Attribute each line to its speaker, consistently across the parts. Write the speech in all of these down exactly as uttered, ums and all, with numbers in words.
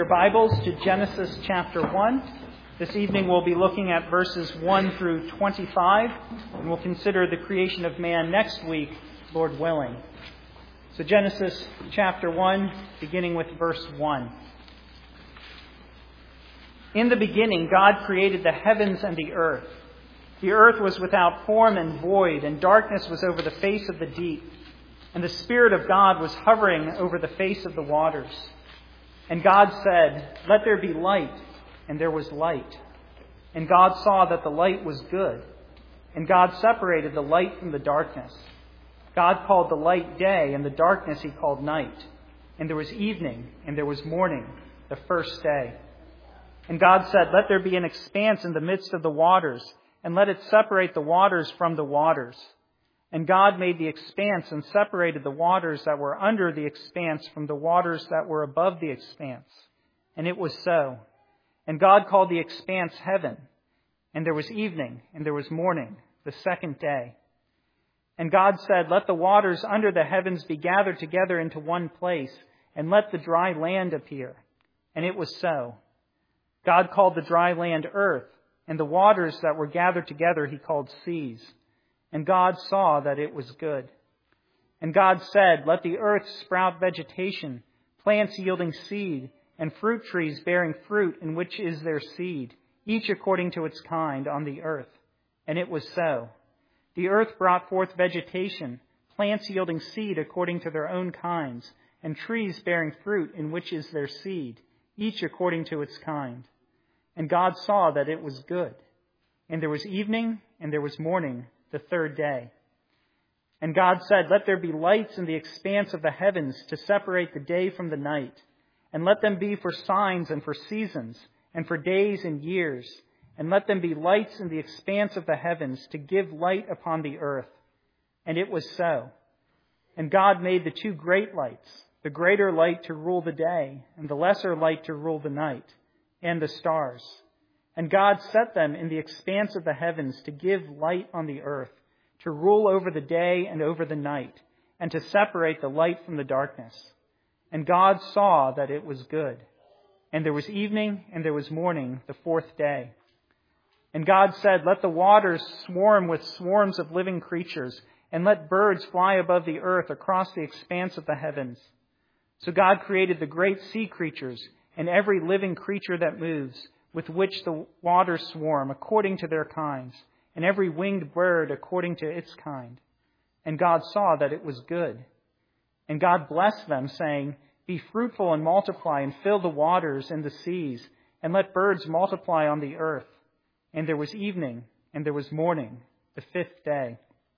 Speaker 1: Your Bibles to Genesis chapter one. This evening we'll be looking at verses one through twenty-five, and we'll consider the creation of man next week, Lord willing. So Genesis chapter one, beginning with verse one. In the beginning, God created the heavens and the earth. The earth was without form and void, and darkness was over the face of the deep. And the Spirit of God was hovering over the face of the waters. And God said, "Let there be light," and there was light. And God saw that the light was good. And God separated the light from the darkness. God called the light day, and the darkness he called night. And there was evening, and there was morning, the first day. And God said, "Let there be an expanse in the midst of the waters, and let it separate the waters from the waters." And God made the expanse and separated the waters that were under the expanse from the waters that were above the expanse. And it was so. And God called the expanse heaven. And there was evening, and there was morning, the second day. And God said, "Let the waters under the heavens be gathered together into one place, and let the dry land appear." And it was so. God called the dry land earth, and the waters that were gathered together he called seas. And God saw that it was good. And God said, "Let the earth sprout vegetation, plants yielding seed, and fruit trees bearing fruit in which is their seed, each according to its kind on the earth." And it was so. The earth brought forth vegetation, plants yielding seed according to their own kinds, and trees bearing fruit in which is their seed, each according to its kind. And God saw that it was good. And there was evening, and there was morning, the third day. And God said, "Let there be lights in the expanse of the heavens to separate the day from the night, and let them be for signs and for seasons, and for days and years, and let them be lights in the expanse of the heavens to give light upon the earth." And it was so. And God made the two great lights, the greater light to rule the day, and the lesser light to rule the night, and the stars. And God set them in the expanse of the heavens to give light on the earth, to rule over the day and over the night, and to separate the light from the darkness. And God saw that it was good. And there was evening, and there was morning, the fourth day. And God said, "Let the waters swarm with swarms of living creatures, and let birds fly above the earth across the expanse of the heavens." So God created the great sea creatures, and every living creature that moves, with which the waters swarm, according to their kinds, and every winged bird according to its kind. And God saw that it was good. And God blessed them, saying, "Be fruitful and multiply, and fill the waters and the seas, and let birds multiply on the earth." And there was evening, and there was morning, the fifth day.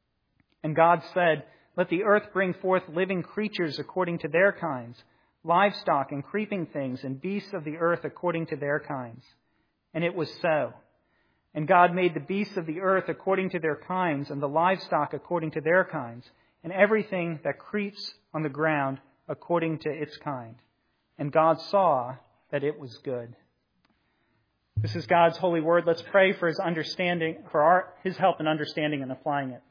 Speaker 1: And God said, "Let the earth bring forth living creatures according to their kinds, livestock and creeping things, and beasts of the earth according to their kinds." And it was so. And God made the beasts of the earth according to their kinds, and the livestock according to their kinds, and everything that creeps on the ground according to its kind. And God saw that it was good. This is God's holy word. Let's pray for his understanding, for our, his help in understanding and applying it.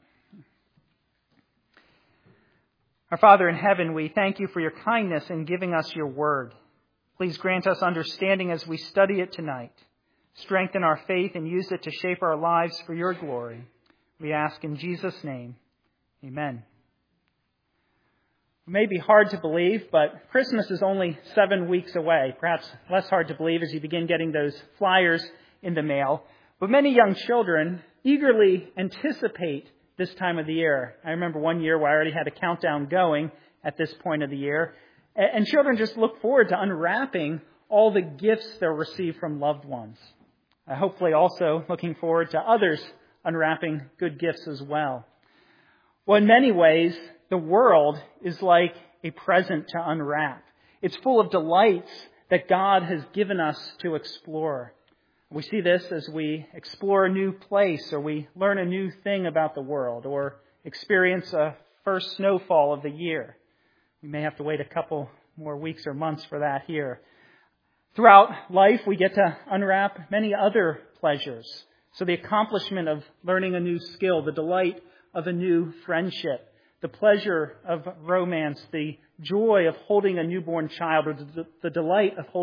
Speaker 1: Our Father in heaven, we thank you for your kindness in giving us your word. Please grant us understanding as we study it tonight. Strengthen our faith and use it to shape our lives for your glory. We ask in Jesus' name. Amen. It may be hard to believe, but Christmas is only seven weeks away. Perhaps less hard to believe as you begin getting those flyers in the mail. But many young children eagerly anticipate this time of the year. I remember one year where I already had a countdown going at this point of the year. And children just look forward to unwrapping all the gifts they'll receive from loved ones. Uh, hopefully also looking forward to others unwrapping good gifts as well. Well, in many ways, the world is like a present to unwrap. It's full of delights that God has given us to explore. We see this as we explore a new place, or we learn a new thing about the world, or experience a first snowfall of the year. We may have to wait a couple more weeks or months for that here. Throughout life, we get to unwrap many other pleasures. So the accomplishment of learning a new skill, the delight of a new friendship, the pleasure of romance, the joy of holding a newborn child, or the, the delight of holding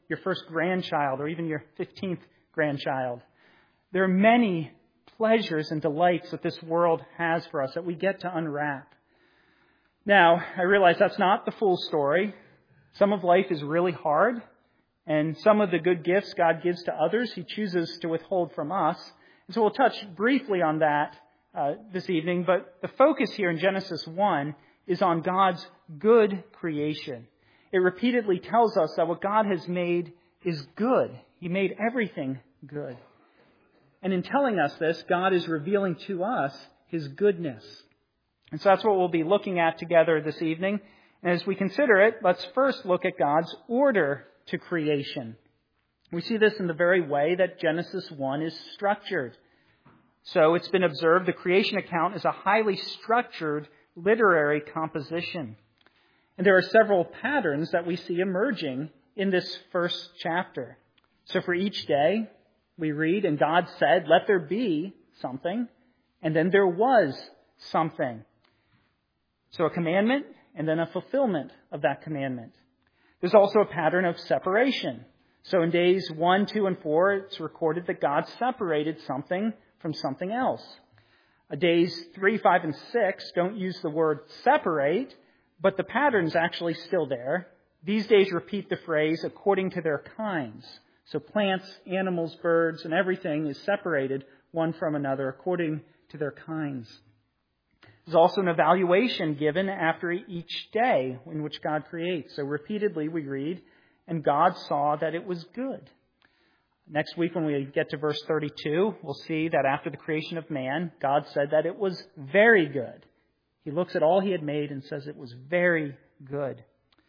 Speaker 1: your first grandchild or even your fifteenth grandchild. There are many pleasures and delights that this world has for us that we get to unwrap. Now, I realize that's not the full story. Some of life is really hard, and some of the good gifts God gives to others, He chooses to withhold from us. And so we'll touch briefly on that uh, this evening, but the focus here in Genesis one is on God's good creation. It repeatedly tells us that what God has made is good. He made everything good. And in telling us this, God is revealing to us His goodness. And so that's what we'll be looking at together this evening. And as we consider it, let's first look at God's order to creation. We see this in the very way that Genesis one is structured. So it's been observed the creation account is a highly structured literary composition. And there are several patterns that we see emerging in this first chapter. So for each day, we read, and God said, let there be something, and then there was something. So a commandment, and then a fulfillment of that commandment. There's also a pattern of separation. So in days one, two, and four, it's recorded that God separated something from something else. Uh, days three, five, and six don't use the word separate, but the pattern's actually still there. These days repeat the phrase according to their kinds. So plants, animals, birds, and everything is separated one from another according to their kinds. There's also an evaluation given after each day in which God creates. So repeatedly we read, and God saw that it was good. Next week when we get to verse thirty-two, we'll see that after the creation of man, God said that it was very good. He looks at all He had made and says it was very good.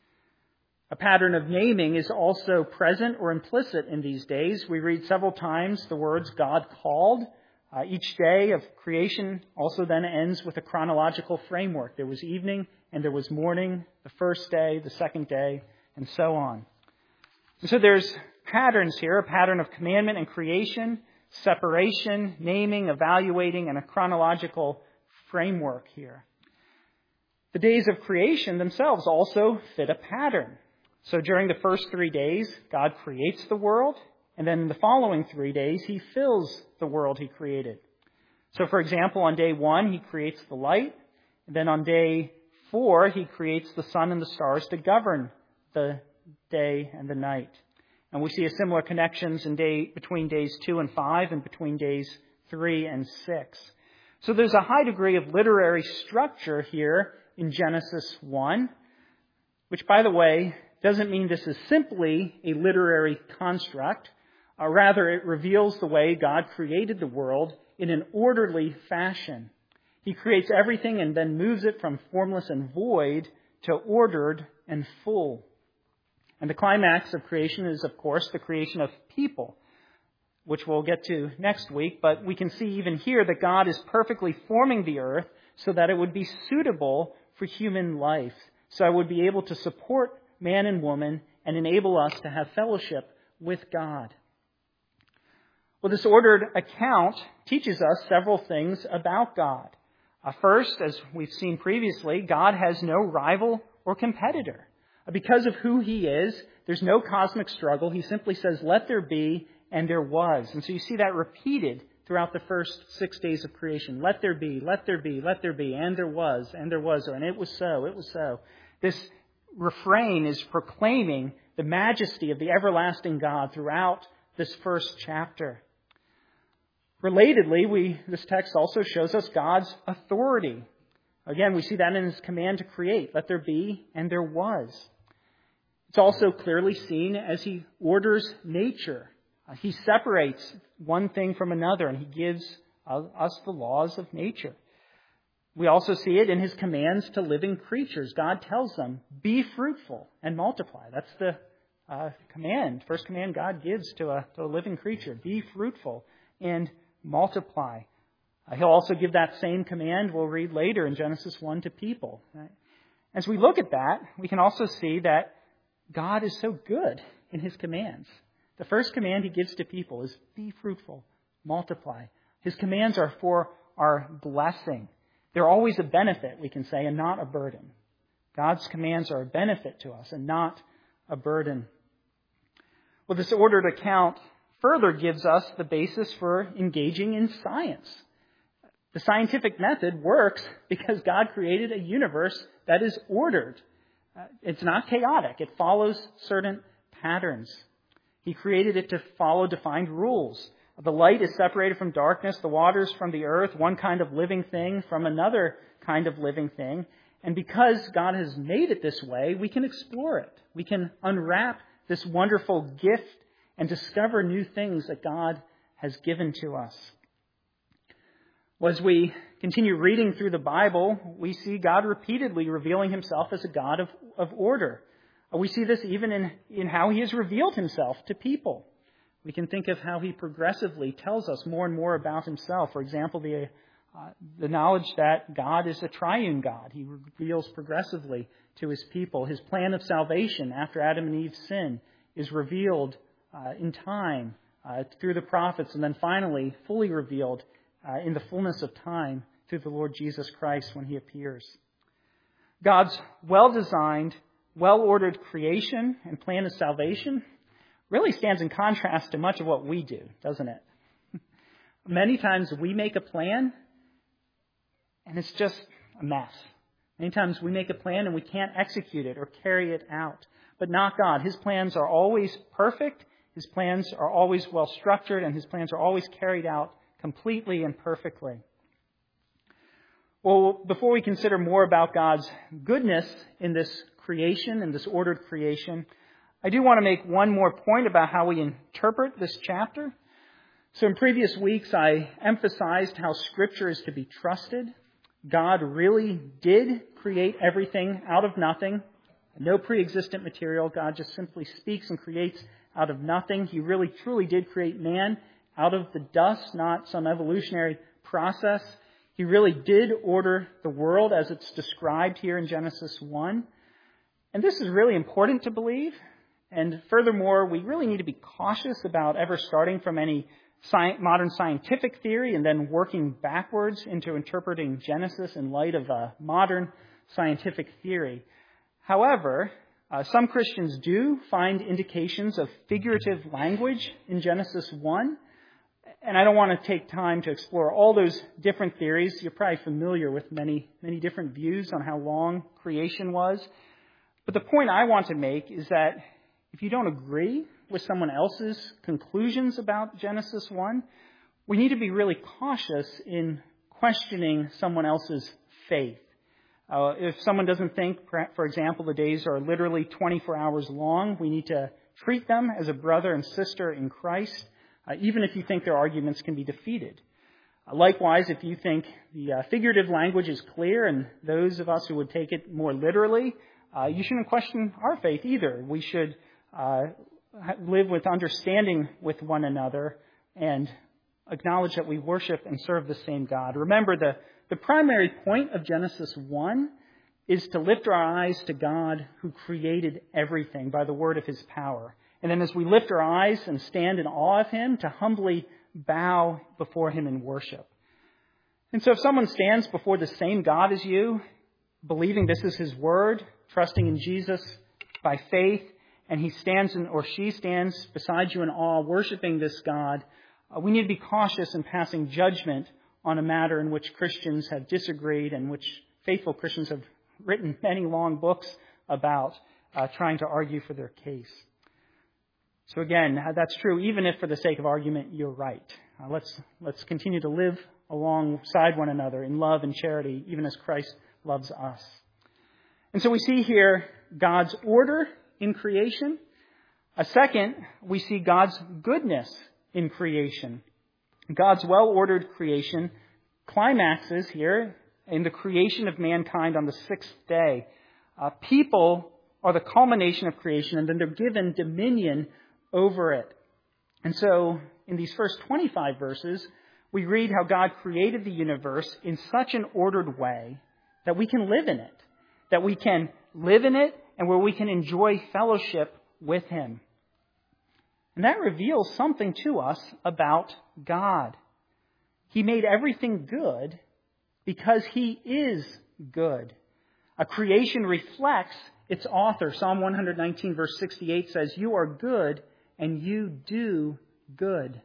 Speaker 1: A pattern of naming is also present or implicit in these days. We read several times the words God called. Uh, each day of creation also then ends with a chronological framework. There was evening and there was morning, the first day, the second day, and so on. And so there's patterns here, a pattern of commandment and creation, separation, naming, evaluating, and a chronological framework here. The days of creation themselves also fit a pattern. So during the first three days, God creates the world, and then in the following three days, He fills the world He created. So for example, on day one, He creates the light, and then on day four, He creates the sun and the stars to govern the day and the night. And we see a similar connections in day between days two and five and between days three and six. So there's a high degree of literary structure here in Genesis one, which, by the way, doesn't mean this is simply a literary construct. Uh, rather, it reveals the way God created the world in an orderly fashion. He creates everything and then moves it from formless and void to ordered and full. And the climax of creation is, of course, the creation of people, which we'll get to next week. But we can see even here that God is perfectly forming the earth so that it would be suitable for human life. So it would be able to support man and woman and enable us to have fellowship with God. Well, this ordered account teaches us several things about God. Uh, first, as we've seen previously, God has no rival or competitor. Because of who He is, there's no cosmic struggle. He simply says, let there be, and there was. And so you see that repeated throughout the first six days of creation. Let there be, let there be, let there be, and there was, and there was, and it was so, it was so. This refrain is proclaiming the majesty of the everlasting God throughout this first chapter. Relatedly, we this text also shows us God's authority. Again, we see that in His command to create. Let there be, and there was. It's also clearly seen as He orders nature. Uh, he separates one thing from another, and He gives uh, us the laws of nature. We also see it in His commands to living creatures. God tells them, be fruitful and multiply. That's the uh, command, first command God gives to a, to a living creature. Be fruitful and multiply. Uh, he'll also give that same command, we'll read later in Genesis one, to people. Right? As we look at that, we can also see that God is so good in His commands. The first command He gives to people is be fruitful, multiply. His commands are for our blessing. They're always a benefit, we can say, and not a burden. God's commands are a benefit to us and not a burden. Well, this ordered account further gives us the basis for engaging in science. The scientific method works because God created a universe that is ordered. Uh, it's not chaotic. It follows certain patterns. He created it to follow defined rules. The light is separated from darkness, the waters from the earth, one kind of living thing from another kind of living thing. And because God has made it this way, we can explore it. We can unwrap this wonderful gift and discover new things that God has given to us. Well, as we continue reading through the Bible, we see God repeatedly revealing himself as a God of, of order. We see this even in, in how he has revealed himself to people. We can think of how he progressively tells us more and more about himself. For example, the, uh, the knowledge that God is a triune God. He reveals progressively to his people. His plan of salvation after Adam and Eve's sin is revealed uh, in time uh, through the prophets, and then finally fully revealed uh, in the fullness of time through the Lord Jesus Christ when he appears. God's well-designed, well-ordered creation and plan of salvation really stands in contrast to much of what we do, doesn't it? Many times we make a plan and it's just a mess. Many times we make a plan and we can't execute it or carry it out. But not God. His plans are always perfect. His plans are always well structured, and his plans are always carried out completely and perfectly. Well, before we consider more about God's goodness in this creation, in this ordered creation, I do want to make one more point about how we interpret this chapter. So in previous weeks, I emphasized how Scripture is to be trusted. God really did create everything out of nothing. No pre-existent material. God just simply speaks and creates out of nothing. He really, truly did create man out of the dust, not some evolutionary process. He really did order the world as it's described here in Genesis one. And this is really important to believe. And furthermore, we really need to be cautious about ever starting from any sci- modern scientific theory and then working backwards into interpreting Genesis in light of a modern scientific theory. However, uh, some Christians do find indications of figurative language in Genesis one. And I don't want to take time to explore all those different theories. You're probably familiar with many, many different views on how long creation was. But the point I want to make is that if you don't agree with someone else's conclusions about Genesis one, we need to be really cautious in questioning someone else's faith. Uh, if someone doesn't think, for example, the days are literally twenty-four hours long, we need to treat them as a brother and sister in Christ, uh, even if you think their arguments can be defeated. Uh, likewise, if you think the uh, figurative language is clear, and those of us who would take it more literally, uh, you shouldn't question our faith either. We should uh, live with understanding with one another and acknowledge that we worship and serve the same God. Remember, the The primary point of Genesis one is to lift our eyes to God who created everything by the word of his power. And then as we lift our eyes and stand in awe of him, to humbly bow before him in worship. And so if someone stands before the same God as you, believing this is his word, trusting in Jesus by faith, and he stands in, or she stands beside you in awe, worshiping this God, uh, we need to be cautious in passing judgment on a matter in which Christians have disagreed and which faithful Christians have written many long books about, uh, trying to argue for their case. So again, that's true even if for the sake of argument you're right. Uh, let's let's continue to live alongside one another in love and charity, even as Christ loves us. And so we see here God's order in creation. A second, we see God's goodness in creation. God's well-ordered creation climaxes here in the creation of mankind on the sixth day. Uh, people are the culmination of creation, and then they're given dominion over it. And so in these first twenty-five verses, we read how God created the universe in such an ordered way that we can live in it, that we can live in it and where we can enjoy fellowship with him. And that reveals something to us about God. He made everything good because he is good. A creation reflects its author. Psalm one nineteen verse sixty-eight says, "You are good and you do good.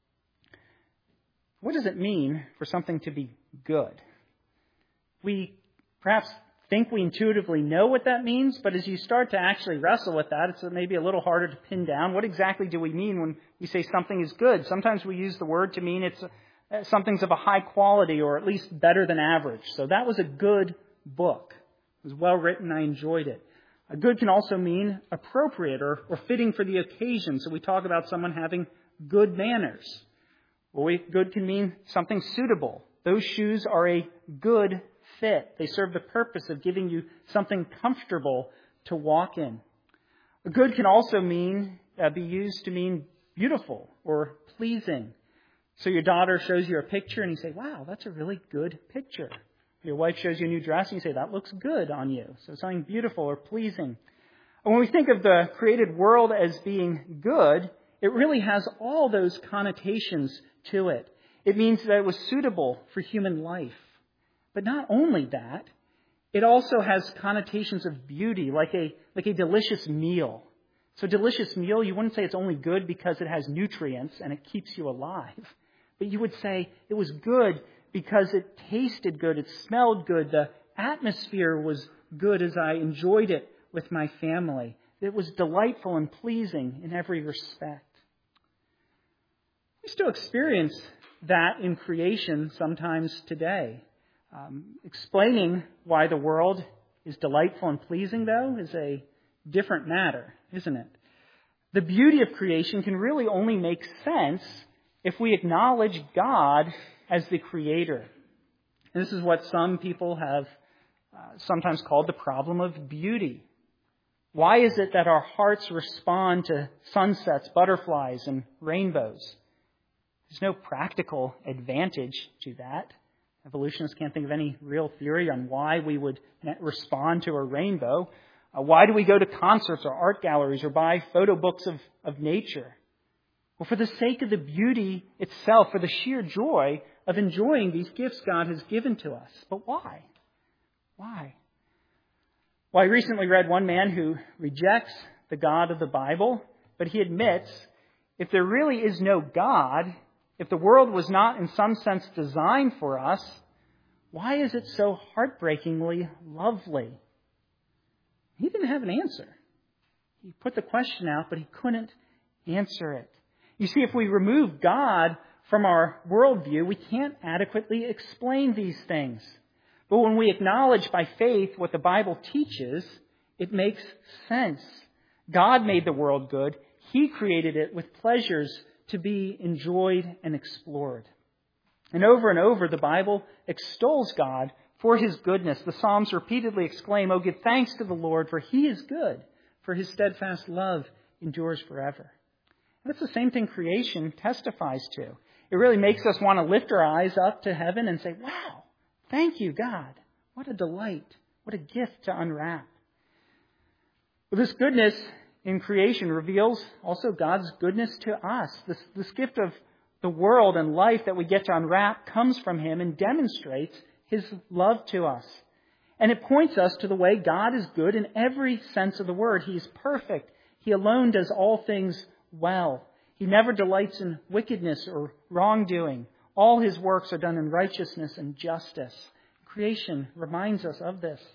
Speaker 1: What does it mean for something to be good? We perhaps think we intuitively know what that means, but as you start to actually wrestle with that, it's maybe a little harder to pin down. What exactly do we mean when we say something is good? Sometimes we use the word to mean it's something's of a high quality or at least better than average. So that was a good book. It was well written. I enjoyed it. A good can also mean appropriate or, or fitting for the occasion. So we talk about someone having good manners. Or we, good can mean something suitable. Those shoes are a good fit. They serve the purpose of giving you something comfortable to walk in. A good can also mean uh, be used to mean beautiful or pleasing. So your daughter shows you a picture and you say, wow, that's a really good picture. Your wife shows you a new dress and you say, that looks good on you. So something beautiful or pleasing. And when we think of the created world as being good, it really has all those connotations to it. It means that it was suitable for human life. But not only that, it also has connotations of beauty, like a, like a delicious meal. So delicious meal, you wouldn't say it's only good because it has nutrients and it keeps you alive. But you would say it was good because it tasted good, it smelled good, the atmosphere was good as I enjoyed it with my family. It was delightful and pleasing in every respect. We still experience that in creation sometimes today. Um, explaining why the world is delightful and pleasing, though, is a different matter, isn't it? The beauty of creation can really only make sense if we acknowledge God as the creator. And this is what some people have uh, sometimes called the problem of beauty. Why is it that our hearts respond to sunsets, butterflies, and rainbows? There's no practical advantage to that. Evolutionists can't think of any real theory on why we would respond to a rainbow. Uh, why do we go to concerts or art galleries or buy photo books of, of nature? Well, for the sake of the beauty itself, for the sheer joy of enjoying these gifts God has given to us. But why? Why? Well, I recently read one man who rejects the God of the Bible, but he admits if there really is no God, if the world was not in some sense designed for us, why is it so heartbreakingly lovely? He didn't have an answer. He put the question out, but he couldn't answer it. You see, if we remove God from our worldview, we can't adequately explain these things. But when we acknowledge by faith what the Bible teaches, it makes sense. God made the world good. He created it with pleasures to be enjoyed and explored. And over and over, the Bible extols God for His goodness. The Psalms repeatedly exclaim, "Oh, give thanks to the Lord, for He is good, for His steadfast love endures forever." And that's the same thing creation testifies to. It really makes us want to lift our eyes up to heaven and say, wow, thank you, God. What a delight. What a gift to unwrap. Well, this goodness in creation reveals also God's goodness to us. This, this gift of the world and life that we get to unwrap comes from Him and demonstrates His love to us. And it points us to the way God is good in every sense of the word. He is perfect. He alone does all things well. He never delights in wickedness or wrongdoing. All His works are done in righteousness and justice. Creation reminds us of this.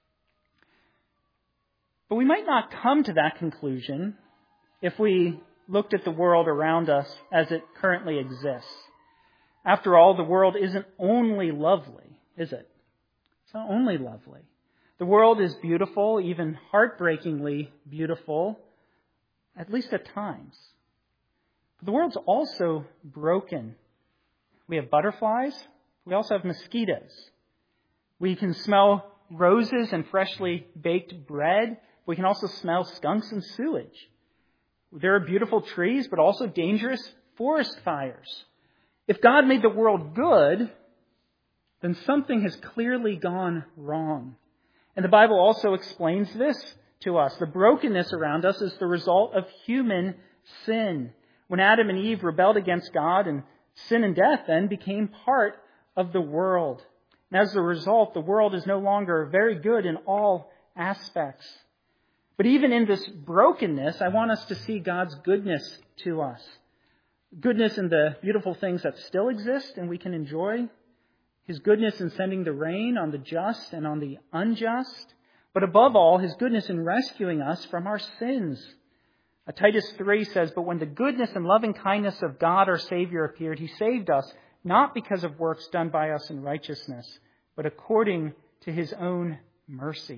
Speaker 1: But we might not come to that conclusion if we looked at the world around us as it currently exists. After all, the world isn't only lovely, is it? It's not only lovely. The world is beautiful, even heartbreakingly beautiful, at least at times. But the world's also broken. We have butterflies. We also have mosquitoes. We can smell roses and freshly baked bread. We can also smell skunks and sewage. There are beautiful trees, but also dangerous forest fires. If God made the world good, then something has clearly gone wrong. And the Bible also explains this to us. The brokenness around us is the result of human sin. When Adam and Eve rebelled against God, and sin and death then became part of the world. And as a result, the world is no longer very good in all aspects. But even in this brokenness, I want us to see God's goodness to us. Goodness in the beautiful things that still exist and we can enjoy. His goodness in sending the rain on the just and on the unjust. But above all, His goodness in rescuing us from our sins. Uh, Titus three says, "But when the goodness and loving kindness of God our Savior appeared, He saved us, not because of works done by us in righteousness, but according to His own mercy."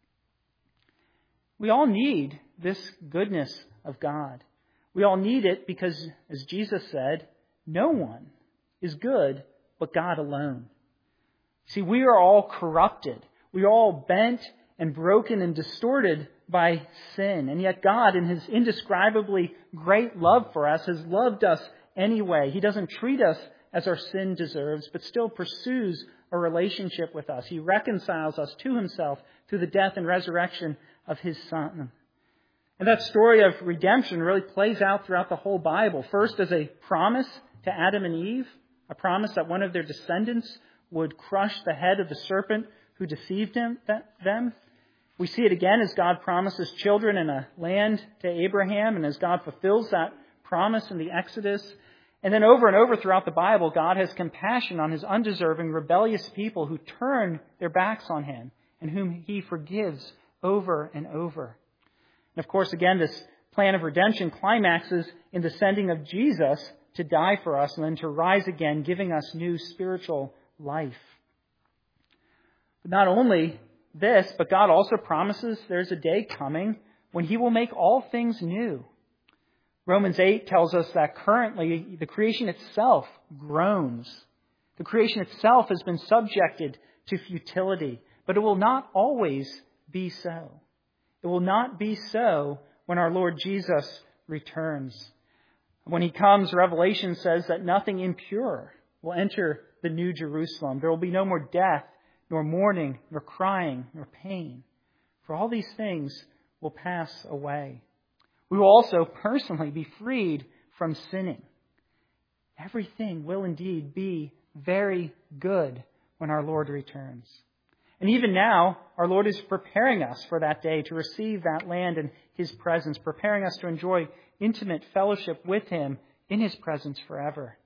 Speaker 1: We all need this goodness of God. We all need it because, as Jesus said, no one is good but God alone. See, we are all corrupted. We are all bent and broken and distorted by sin. And yet God, in His indescribably great love for us, has loved us anyway. He doesn't treat us as our sin deserves, but still pursues a relationship with us. He reconciles us to Himself through the death and resurrection of His Son. And that story of redemption really plays out throughout the whole Bible. First as a promise to Adam and Eve, a promise that one of their descendants would crush the head of the serpent who deceived him, them. We see it again as God promises children in a land to Abraham, and as God fulfills that promise in the Exodus. And then over and over throughout the Bible, God has compassion on His undeserving, rebellious people who turn their backs on Him and whom He forgives over and over. And of course, again, this plan of redemption climaxes in the sending of Jesus to die for us and then to rise again, giving us new spiritual life. But not only this, but God also promises there's a day coming when He will make all things new. Romans eight tells us that currently the creation itself groans. The creation itself has been subjected to futility, but it will not always be so. It will not be so when our Lord Jesus returns. When He comes, Revelation says that nothing impure will enter the New Jerusalem. There will be no more death, nor mourning, nor crying, nor pain. For all these things will pass away. We will also personally be freed from sinning. Everything will indeed be very good when our Lord returns. And even now, our Lord is preparing us for that day to receive that land in His presence, preparing us to enjoy intimate fellowship with Him in His presence forever.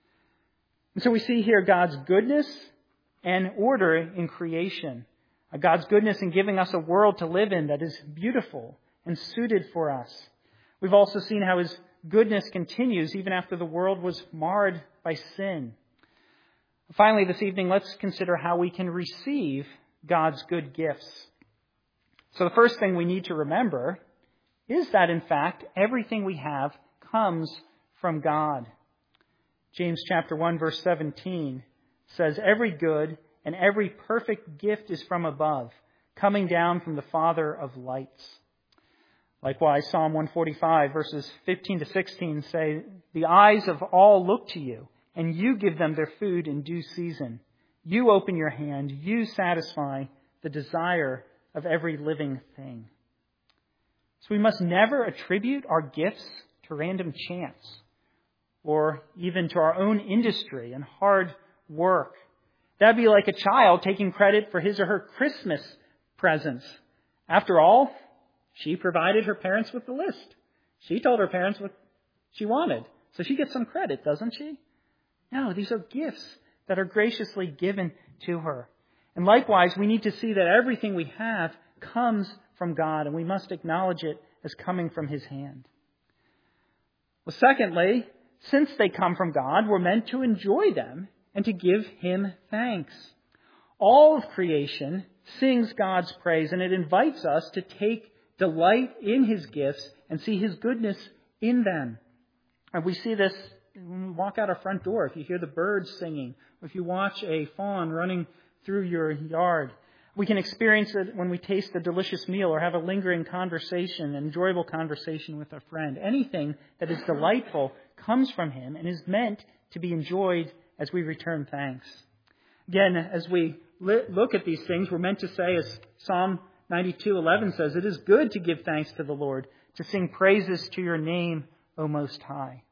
Speaker 1: And so we see here God's goodness and order in creation. God's goodness in giving us a world to live in that is beautiful and suited for us. We've also seen how His goodness continues even after the world was marred by sin. Finally, this evening, let's consider how we can receive God's good gifts. So the first thing we need to remember is that, in fact, everything we have comes from God. James chapter one, verse seventeen says, "Every good and every perfect gift is from above, coming down from the Father of lights." Likewise, Psalm one forty-five, verses fifteen to sixteen say, "The eyes of all look to you, and you give them their food in due season. You open your hand, you satisfy the desire of every living thing." So we must never attribute our gifts to random chance or even to our own industry and hard work. That'd be like a child taking credit for his or her Christmas presents. After all, she provided her parents with the list. She told her parents what she wanted. So she gets some credit, doesn't she? No, these are gifts that are graciously given to her. And likewise, we need to see that everything we have comes from God, and we must acknowledge it as coming from His hand. Well, secondly, since they come from God, we're meant to enjoy them and to give Him thanks. All of creation sings God's praise, and it invites us to take delight in His gifts and see His goodness in them. And we see this when we walk out our front door. If you hear the birds singing, or if you watch a fawn running through your yard, we can experience it when we taste a delicious meal or have a lingering conversation, an enjoyable conversation with a friend. Anything that is delightful comes from Him and is meant to be enjoyed as we return thanks. Again, as we look at these things, we're meant to say, as Psalm ninety-two eleven says, "It is good to give thanks to the Lord, to sing praises to your name, O Most High."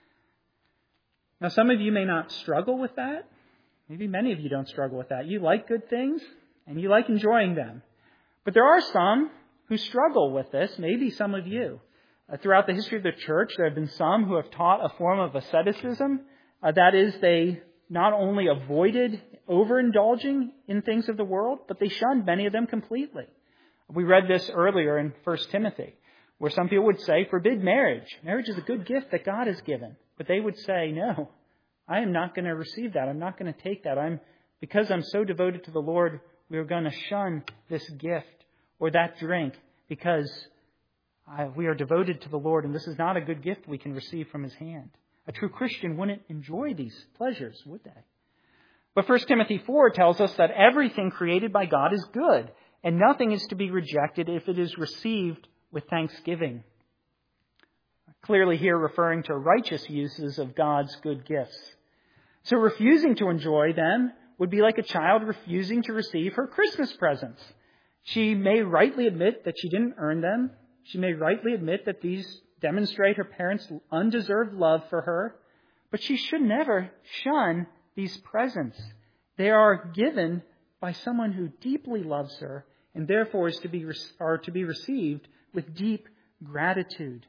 Speaker 1: Now, some of you may not struggle with that. Maybe many of you don't struggle with that. You like good things, and you like enjoying them. But there are some who struggle with this, maybe some of you. Uh, throughout the history of the church, there have been some who have taught a form of asceticism. Uh, that is, they not only avoided overindulging in things of the world, but they shunned many of them completely. We read this earlier in First Timothy, where some people would say, forbid marriage. Marriage is a good gift that God has given. But they would say, no, I am not going to receive that. I'm not going to take that. I'm because I'm so devoted to the Lord, we are going to shun this gift or that drink because I, we are devoted to the Lord, and this is not a good gift we can receive from His hand. A true Christian wouldn't enjoy these pleasures, would they? But First Timothy four tells us that everything created by God is good, and nothing is to be rejected if it is received with thanksgiving. Clearly here referring to righteous uses of God's good gifts. So refusing to enjoy them would be like a child refusing to receive her Christmas presents. She may rightly admit that she didn't earn them. She may rightly admit that these demonstrate her parents' undeserved love for her. But she should never shun these presents. They are given by someone who deeply loves her and therefore is to be, are to be received with deep gratitude.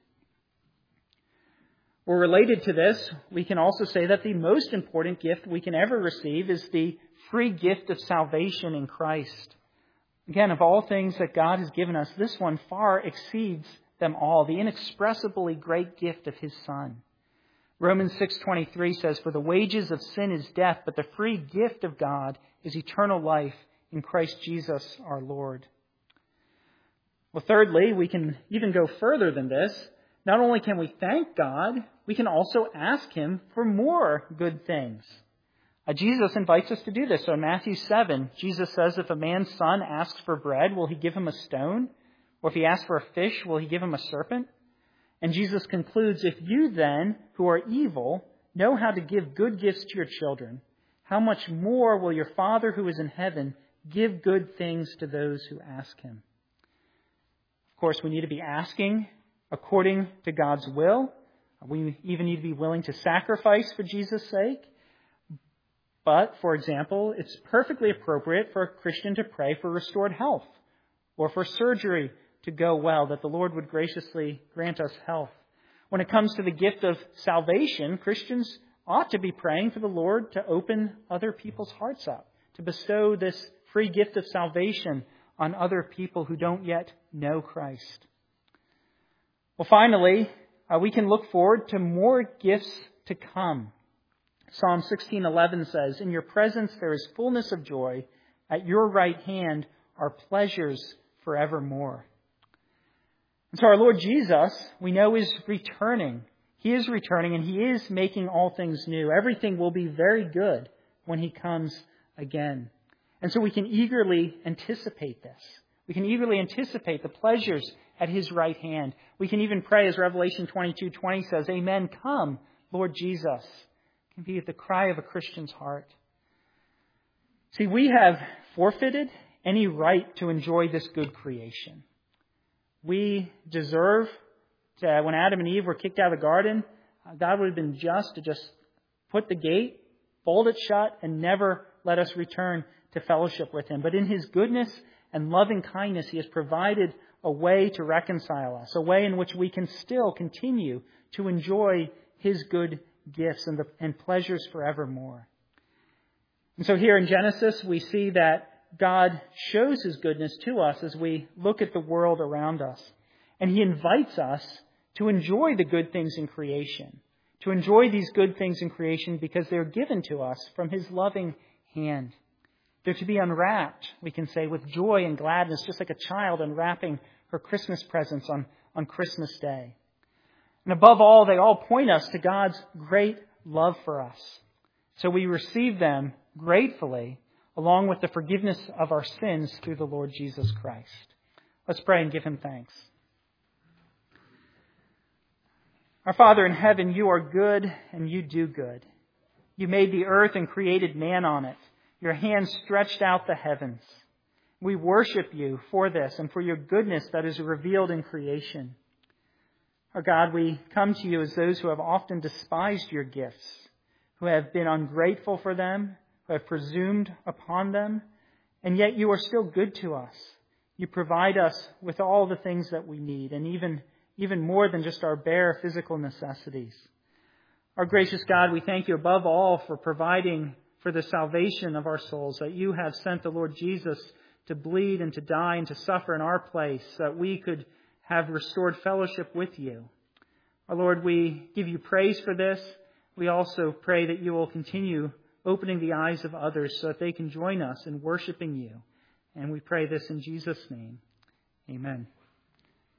Speaker 1: Or related to this, we can also say that the most important gift we can ever receive is the free gift of salvation in Christ. Again, of all things that God has given us, this one far exceeds them all, the inexpressibly great gift of His Son. Romans six twenty-three says, "For the wages of sin is death, but the free gift of God is eternal life in Christ Jesus our Lord." Well, thirdly, we can even go further than this. Not only can we thank God, we can also ask Him for more good things. Uh, Jesus invites us to do this. So in Matthew seven, Jesus says, if a man's son asks for bread, will He give him a stone? Or if he asks for a fish, will He give him a serpent? And Jesus concludes, if you then, who are evil, know how to give good gifts to your children, how much more will your Father who is in heaven give good things to those who ask Him? Of course, we need to be asking according to God's will. We even need to be willing to sacrifice for Jesus' sake. But, for example, it's perfectly appropriate for a Christian to pray for restored health or for surgery to go well, that the Lord would graciously grant us health. When it comes to the gift of salvation, Christians ought to be praying for the Lord to open other people's hearts up, to bestow this free gift of salvation on other people who don't yet know Christ. Well, finally, uh, we can look forward to more gifts to come. Psalm sixteen eleven says, in your presence there is fullness of joy. At your right hand are pleasures forevermore. And so our Lord Jesus, we know, is returning. He is returning and He is making all things new. Everything will be very good when He comes again. And so we can eagerly anticipate this. We can eagerly anticipate the pleasures at His right hand. We can even pray, as Revelation twenty-two twenty says, Amen, come, Lord Jesus. It can be the cry of a Christian's heart. See, we have forfeited any right to enjoy this good creation. We deserve to, when Adam and Eve were kicked out of the garden, God would have been just to just put the gate, bolt it shut, and never let us return to fellowship with Him. But in His goodness and loving kindness, He has provided a way to reconcile us, a way in which we can still continue to enjoy His good gifts and, the, and pleasures forevermore. And so here in Genesis, we see that God shows His goodness to us as we look at the world around us. And He invites us to enjoy the good things in creation, to enjoy these good things in creation because they're given to us from His loving hand. They're to be unwrapped, we can say, with joy and gladness, just like a child unwrapping her Christmas presents on, on Christmas Day. And above all, they all point us to God's great love for us. So we receive them gratefully, along with the forgiveness of our sins through the Lord Jesus Christ. Let's pray and give Him thanks. Our Father in heaven, You are good and You do good. You made the earth and created man on it. Your hand stretched out the heavens. We worship You for this and for Your goodness that is revealed in creation. Our God, we come to You as those who have often despised Your gifts, who have been ungrateful for them, who have presumed upon them, and yet You are still good to us. You provide us with all the things that we need, and even, even more than just our bare physical necessities. Our gracious God, we thank you above all for providing for the salvation of our souls, that you have sent the Lord Jesus to bleed and to die and to suffer in our place, so that we could have restored fellowship with you. Our Lord, we give you praise for this. We also pray that you will continue opening the eyes of others so that they can join us in worshiping you. And we pray this in Jesus' name. Amen.